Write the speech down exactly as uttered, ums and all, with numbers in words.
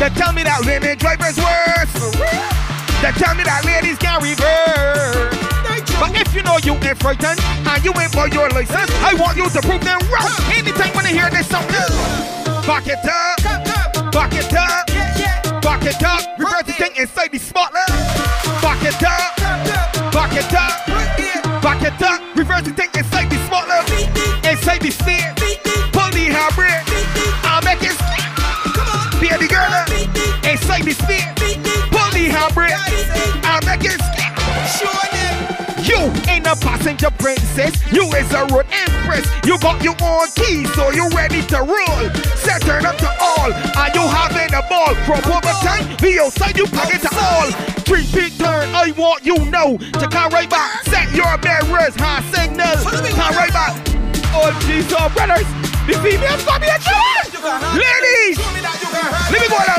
They tell me that women drivers worse. They tell me that ladies can reverse. But if you know you ain't frightened and you ain't for your license, I want you to prove them wrong. Anytime when I hear this song, back it up, back it up, back it up. Reverse the thing inside the spotlight. Back it up, back it up, back it up. Reverse the thing inside the spotlight, inside the sphere. Pull the handbrake, I'll make it skip. Baby girl, inside the sphere. Pull the handbrake, I'll make it skip. You ain't a passenger princess, you is a road empress. You got your own keys, so you ready to roll. Set turn up to all, and you having a ball. From overtime, be outside, you pack it to all. Three peak turn, I want you know. To come right back, set your mirrors, high signal. Come right back. Oh, Jesus, brothers, the females got me a charge. Ladies, let me go down.